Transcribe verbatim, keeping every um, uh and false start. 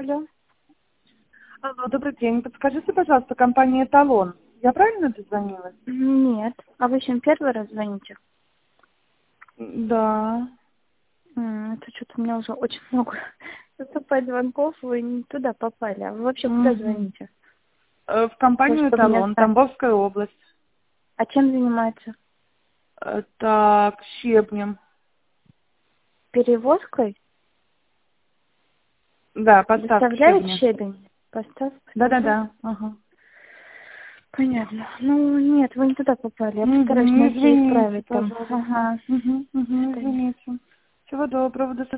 Алло. Алло, добрый день. Подскажите, пожалуйста, компания «Эталон». Я правильно дозвонилась? Нет. А вы чем первый раз звоните? Да. М, Это что-то у меня уже очень много поступает звонков, вы не туда попали. А вы вообще куда Мгм. звоните? Э, В То, компанию чтобы меня «Эталон», знать. Тамбовская область. А чем занимается? Э, Так, щебнем. Перевозкой? Да, поставка Доставляет щебня. щебень? Поставка, Да-да-да. перевозка? Ага. Понятно. Ну, нет, вы не туда попали. Я постараюсь Угу, найти и извините, исправить там. пожалуйста. Ага. Угу, До угу, свидания. извините. Всего доброго, до